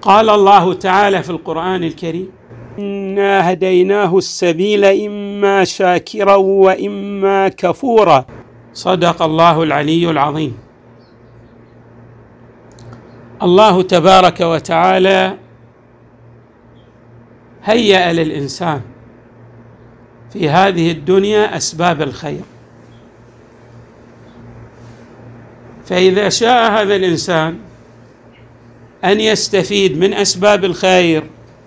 قال الله تعالى في القرآن الكريم: إنا هديناه السبيل إما شاكرا وإما كفورا. صدق الله العلي العظيم. الله تبارك وتعالى هيأ للإنسان في هذه الدنيا أسباب الخير، فإذا شاء هذا الإنسان أن يستفيد من أسباب الخير،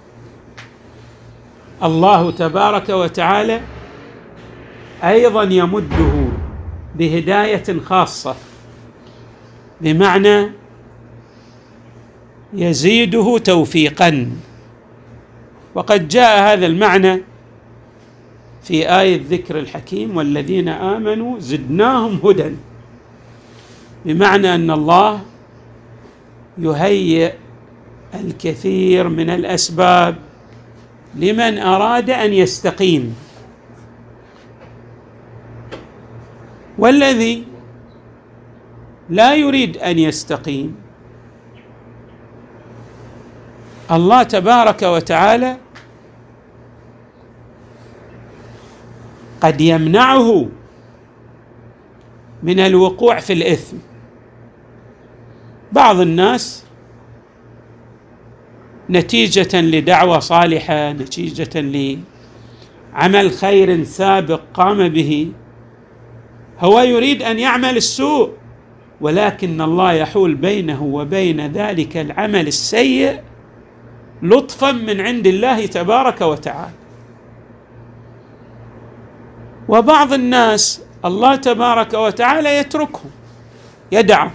الله تبارك وتعالى أيضا يمده بهداية خاصة، بمعنى يزيده توفيقا. وقد جاء هذا المعنى في آية ذكر الحكيم: والذين آمنوا زدناهم هدى، بمعنى أن الله يهيئ الكثير من الأسباب لمن أراد أن يستقيم. والذي لا يريد أن يستقيم، الله تبارك وتعالى قد يمنعه من الوقوع في الإثم. بعض الناس نتيجة لدعوة صالحة، نتيجة لعمل خير سابق قام به، هو يريد أن يعمل السوء، ولكن الله يحول بينه وبين ذلك العمل السيء لطفا من عند الله تبارك وتعالى. وبعض الناس الله تبارك وتعالى يتركهم، يدعهم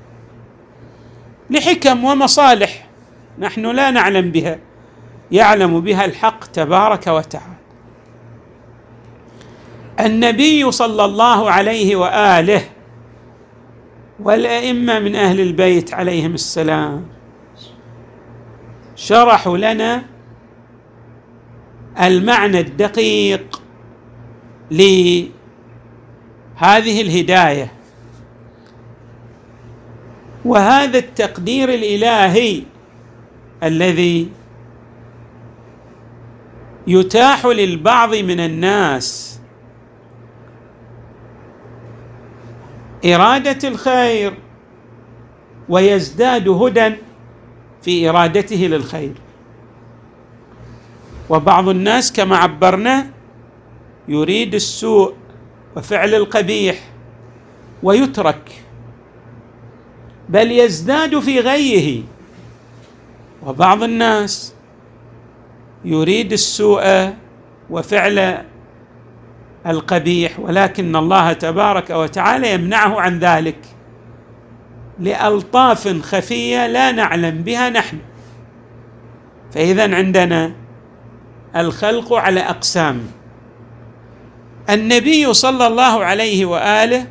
لحكم ومصالح نحن لا نعلم بها، يعلم بها الحق تبارك وتعالى. النبي صلى الله عليه وآله والأئمة من أهل البيت عليهم السلام شرحوا لنا المعنى الدقيق لهذه الهداية، وهذا التقدير الإلهي الذي يتاح للبعض من الناس إرادة الخير ويزداد هدى في إرادته للخير، وبعض الناس كما عبرنا يريد السوء وفعل القبيح ويترك، بل يزداد في غيه. وبعض الناس يريد السوء وفعل القبيح، ولكن الله تبارك وتعالى يمنعه عن ذلك لألطاف خفية لا نعلم بها نحن. فإذا عندنا الخلق على أقسام. النبي صلى الله عليه وآله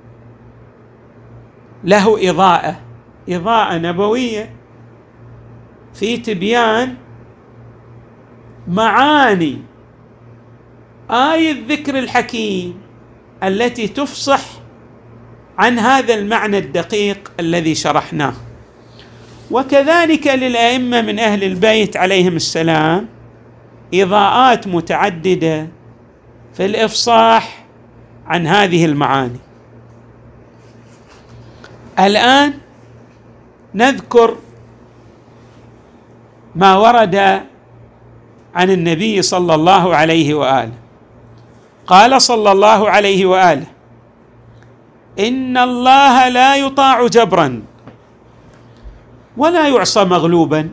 له إضاءة نبوية في تبيان معاني آية الذكر الحكيم التي تفصح عن هذا المعنى الدقيق الذي شرحناه. وكذلك للأئمة من أهل البيت عليهم السلام إضاءات متعددة في الإفصاح عن هذه المعاني. الآن نذكر ما ورد عن النبي صلى الله عليه وآله. قال صلى الله عليه وآله: إن الله لا يطاع جبرا ولا يعصى مغلوبا،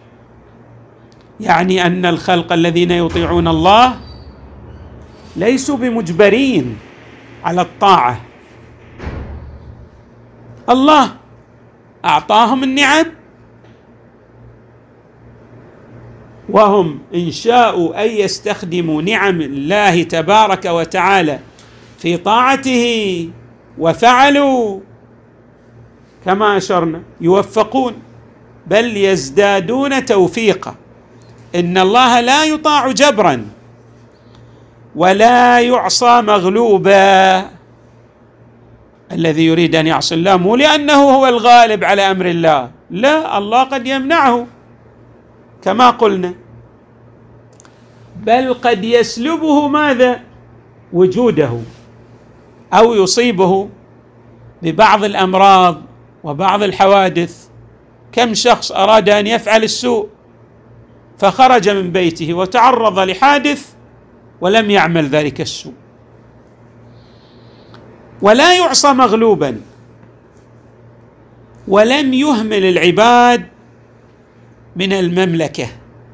يعني أن الخلق الذين يطيعون الله ليسوا بمجبرين على الطاعة. الله أعطاهم النعم، وهم إن شاءوا أن يستخدموا نعم الله تبارك وتعالى في طاعته وفعلوا كما أشرنا يوفقون، بل يزدادون توفيقا. إن الله لا يطاع جبرا ولا يعصى مغلوبا. الذي يريد أن يعصي الله مو لأنه هو الغالب على أمر الله، لا، الله قد يمنعه كما قلنا، بل قد يسلبه ماذا؟ وجوده، أو يصيبه ببعض الأمراض وبعض الحوادث. كم شخص أراد أن يفعل السوء فخرج من بيته وتعرض لحادث ولم يعمل ذلك السوء. ولا يعصى مغلوبا، ولم يهمل العباد من المملكة،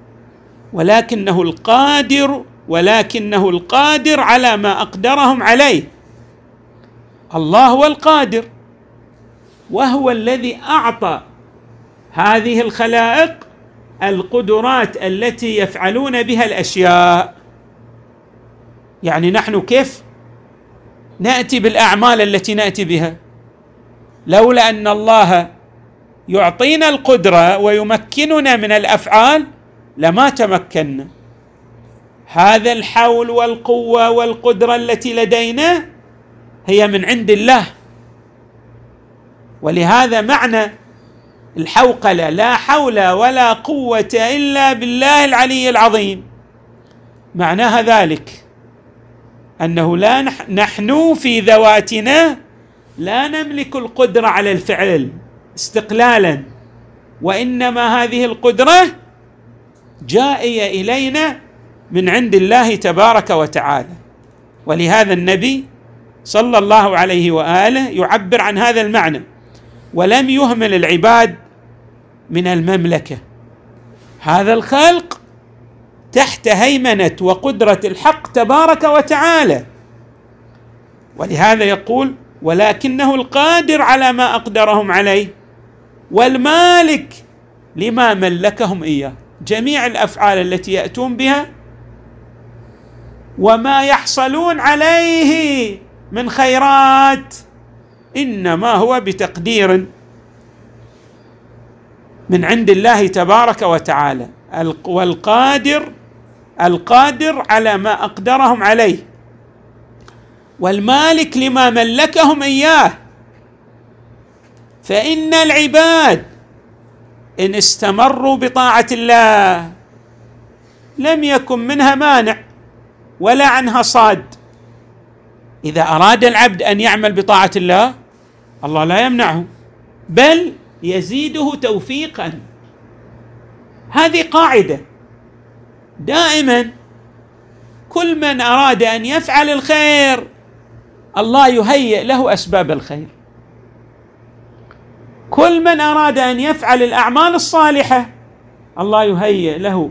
ولكنه القادر على ما أقدرهم عليه. الله هو القادر، وهو الذي أعطى هذه الخلائق القدرات التي يفعلون بها الأشياء. يعني نحن كيف نأتي بالأعمال التي نأتي بها؟ لولا أن الله يعطينا القدرة ويمكننا من الأفعال لما تمكنا. هذا الحول والقوة والقدرة التي لدينا هي من عند الله. ولهذا معنى الحوقلة لا حول ولا قوة إلا بالله العلي العظيم، معناها ذلك أنه نحن في ذواتنا لا نملك القدرة على الفعل استقلالا، وإنما هذه القدرة جائية إلينا من عند الله تبارك وتعالى. ولهذا النبي صلى الله عليه وآله يعبر عن هذا المعنى: ولم يهمل العباد من المملكة. هذا الخلق تحت هيمنة وقدرة الحق تبارك وتعالى. ولهذا يقول: ولكنه القادر على ما أقدرهم عليه، والمالك لما ملكهم إياه. جميع الأفعال التي يأتون بها وما يحصلون عليه من خيرات إنما هو بتقدير من عند الله تبارك وتعالى. القادر على ما أقدرهم عليه، والمالك لما ملكهم إياه. فإن العباد إن استمروا بطاعة الله لم يكن منها مانع ولا عنها صاد. إذا أراد العبد أن يعمل بطاعة الله، الله لا يمنعه بل يزيده توفيقا. هذه قاعدة دائما، كل من أراد أن يفعل الخير الله يهيئ له أسباب الخير. كل من أراد أن يفعل الأعمال الصالحة الله يهيئ له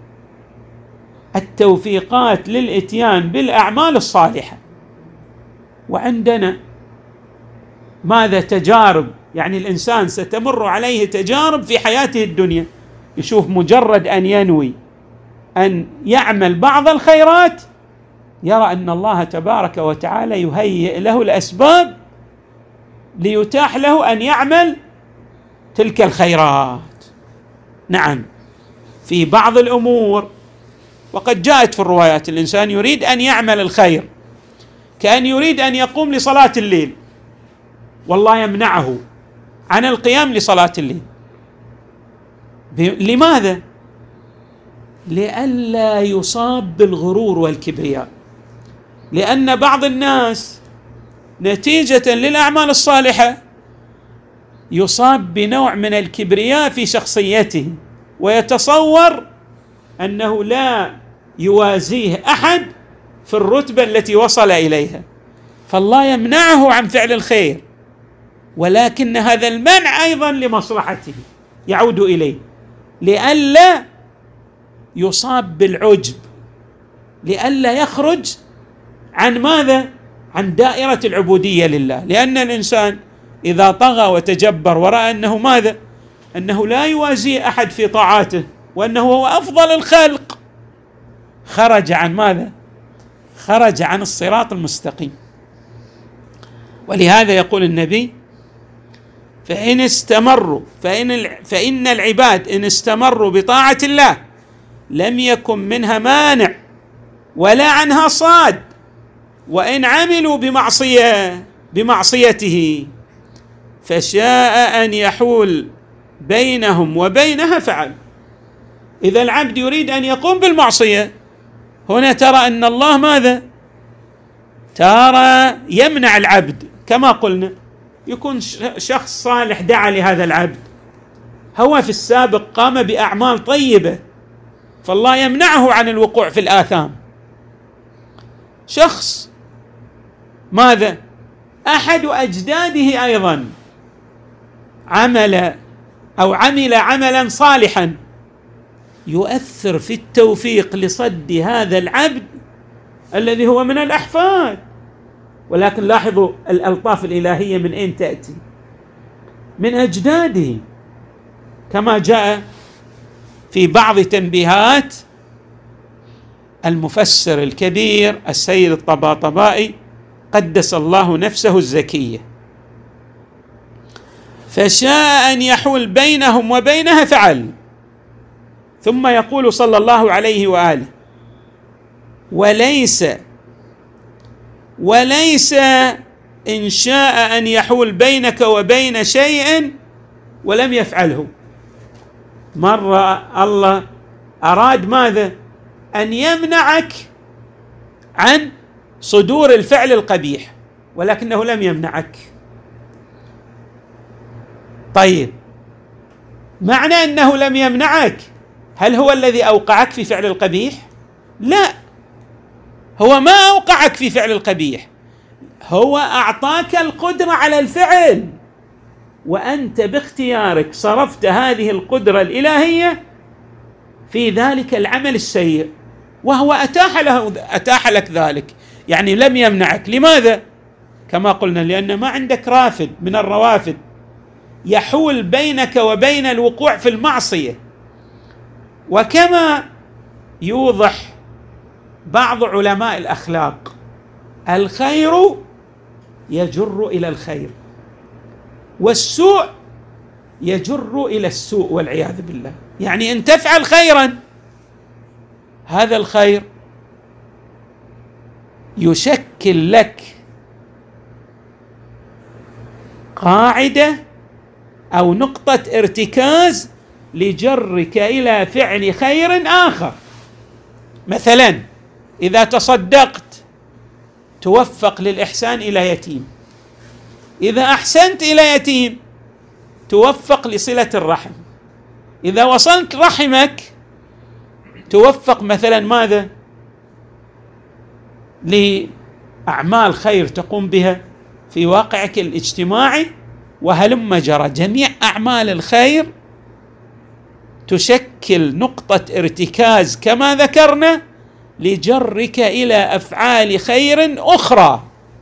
التوفيقات للإتيان بالأعمال الصالحة. وعندنا ماذا؟ تجارب. يعني الإنسان ستمر عليه تجارب في حياته الدنيا، يشوف مجرد أن ينوي أن يعمل بعض الخيرات يرى أن الله تبارك وتعالى يهيئ له الأسباب ليتاح له أن يعمل تلك الخيرات. نعم، في بعض الأمور، وقد جاءت في الروايات، الإنسان يريد أن يعمل الخير، كأن يريد أن يقوم لصلاة الليل والله يمنعه عن القيام لصلاة الليل. لماذا؟ لئلا يصاب بالغرور والكبرياء. لأن بعض الناس نتيجة للأعمال الصالحة يصاب بنوع من الكبرياء في شخصيته، ويتصور أنه لا يوازيه أحد في الرتبة التي وصل إليها، فالله يمنعه عن فعل الخير. ولكن هذا المنع أيضا لمصلحته يعود إليه، لئلا يصاب بالعجب، لئلا يخرج عن ماذا؟ عن دائرة العبودية لله. لأن الإنسان إذا طغى وتجبر ورأى أنه ماذا؟ أنه لا يوازي أحد في طاعاته وأنه هو أفضل الخلق، خرج عن ماذا؟ خرج عن الصراط المستقيم. ولهذا يقول النبي: فإن العباد إن استمروا بطاعة الله لم يكن منها مانع ولا عنها صاد، وإن عملوا بمعصيته فشاء أن يحول بينهم وبينها فعل. إذا العبد يريد أن يقوم بالمعصية، هنا ترى أن الله ماذا؟ ترى يمنع العبد. كما قلنا يكون شخص صالح دعا لهذا العبد، هو في السابق قام بأعمال طيبة، فالله يمنعه عن الوقوع في الآثام. شخص ماذا؟ أحد أجداده أيضا عمل عملا صالحا يؤثر في التوفيق لصد هذا العبد الذي هو من الأحفاد. ولكن لاحظوا الألطاف الإلهية من أين تأتي؟ من أجداده، كما جاء في بعض تنبيهات المفسر الكبير السيد الطباطبائي قدس الله نفسه الزكية، فشاء أن يحول بينهم وبينها فعل. ثم يقول صلى الله عليه وآله: وليس إن شاء أن يحول بينك وبين شيء ولم يفعله. مرة الله أراد ماذا؟ أن يمنعك عن صدور الفعل القبيح، ولكنه لم يمنعك. طيب، معنى أنه لم يمنعك، هل هو الذي أوقعك في فعل القبيح؟ لا، هو ما أوقعك في فعل القبيح، هو أعطاك القدرة على الفعل، وأنت باختيارك صرفت هذه القدرة الإلهية في ذلك العمل السيء، وهو أتاح لك ذلك. يعني لم يمنعك. لماذا؟ كما قلنا لأن ما عندك رافد من الروافد يحول بينك وبين الوقوع في المعصية. وكما يوضح بعض علماء الأخلاق، الخير يجر إلى الخير، والسوء يجر إلى السوء والعياذ بالله. يعني إن تفعل خيرا، هذا الخير يشكل لك قاعدة أو نقطة ارتكاز لجرك إلى فعل خير آخر. مثلا إذا تصدقت توفق للإحسان إلى يتيم، إذا أحسنت إلى يتيم توفق لصلة الرحم، إذا وصلت رحمك توفق مثلا ماذا؟ لأعمال خير تقوم بها في واقعك الاجتماعي، وهلم جرى. جميع أعمال الخير تشكل نقطة ارتكاز كما ذكرنا لجرك إلى أفعال خير أخرى.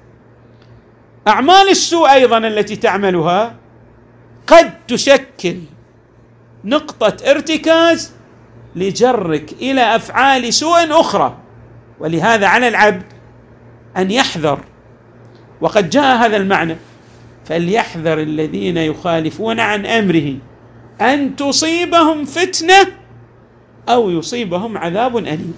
أعمال السوء أيضا التي تعملها قد تشكل نقطة ارتكاز لجرك إلى أفعال سوء أخرى. ولهذا على العبد أن يحذر، وقد جاء هذا المعنى: فليحذر الذين يخالفون عن أمره أن تصيبهم فتنة أو يصيبهم عذاب أليم.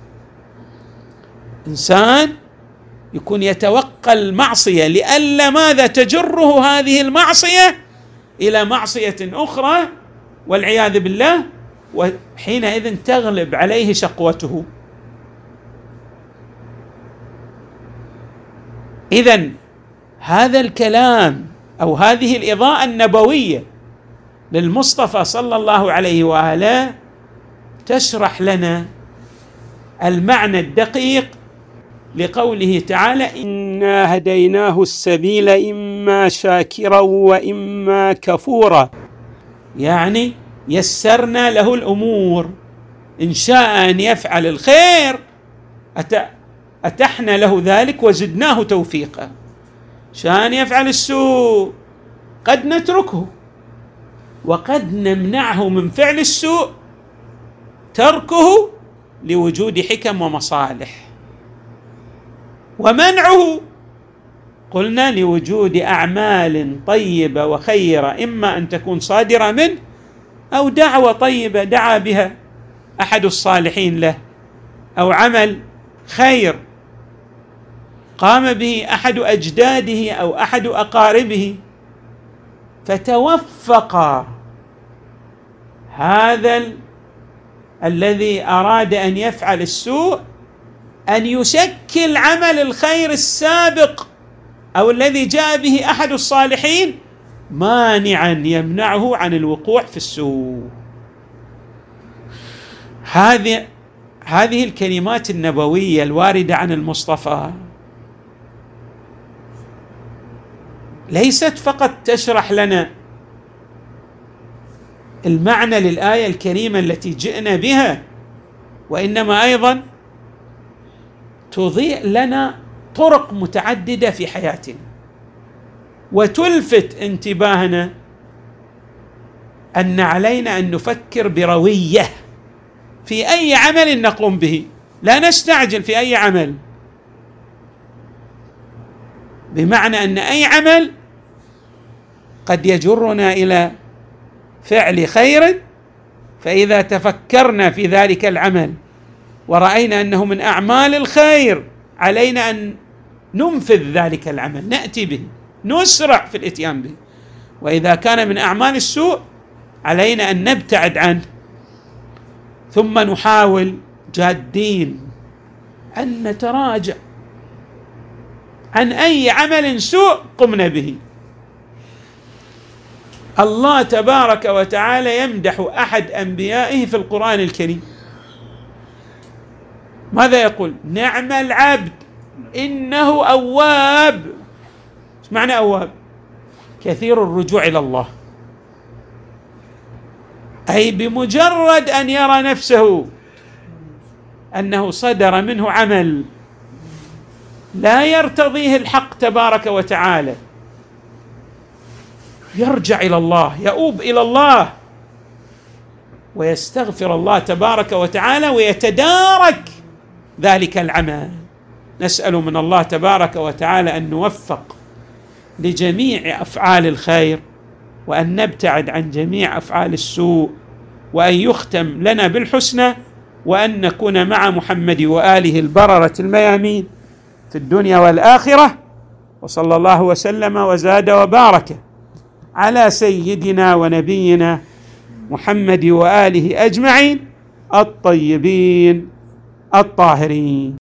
إنسان يكون يتوقع المعصية لئلا ماذا؟ تجره هذه المعصية إلى معصية أخرى والعياذ بالله، وحينئذ تغلب عليه شقوته. إذن هذا الكلام أو هذه الإضاءة النبوية للمصطفى صلى الله عليه وآله تشرح لنا المعنى الدقيق لقوله تعالى: إنا هديناه السبيل إما شاكرا وإما كفورا. يعني يسرنا له الأمور، إن شاء أن يفعل الخير أتحنا له ذلك وزدناه توفيقا، شاء أن يفعل السوء قد نتركه، وقد نمنعه من فعل السوء تركه لوجود حكم ومصالح، ومنعه قلنا لوجود أعمال طيبة وخيرة، إما أن تكون صادرة منه أو دعوة طيبة دعا بها أحد الصالحين له، أو عمل خير قام به أحد أجداده أو أحد أقاربه، فتوفق هذا الذي أراد أن يفعل السوء أن يشكل عمل الخير السابق أو الذي جاء به أحد الصالحين مانعا يمنعه عن الوقوع في السوء. هذه الكلمات النبوية الواردة عن المصطفى ليست فقط تشرح لنا المعنى للآية الكريمة التي جئنا بها، وإنما أيضا تضيء لنا طرق متعددة في حياتنا وتلفت انتباهنا أن علينا أن نفكر بروية في أي عمل نقوم به، لا نستعجل في أي عمل، بمعنى أن أي عمل قد يجرنا إلى فعل خير، فإذا تفكرنا في ذلك العمل ورأينا أنه من أعمال الخير علينا أن ننفذ ذلك العمل، نأتي به، نسرع في الإتيان به. وإذا كان من أعمال السوء علينا أن نبتعد عنه، ثم نحاول جادين أن نتراجع عن أي عمل سوء قمنا به. الله تبارك وتعالى يمدح أحد أنبيائه في القرآن الكريم، ماذا يقول؟ نعم العبد إنه أواب. ايش معنى أواب؟ كثير الرجوع إلى الله، أي بمجرد أن يرى نفسه أنه صدر منه عمل لا يرتضيه الحق تبارك وتعالى يرجع إلى الله، يؤوب إلى الله ويستغفر الله تبارك وتعالى ويتدارك ذلك العمل. نسأل من الله تبارك وتعالى أن نوفق لجميع أفعال الخير، وأن نبتعد عن جميع أفعال السوء، وأن يختم لنا بالحسنى، وأن نكون مع محمد وآله البررة الميامين في الدنيا والآخرة. وصلى الله وسلم وزاد وبارك على سيدنا ونبينا محمد وآله أجمعين الطيبين الطاهرين.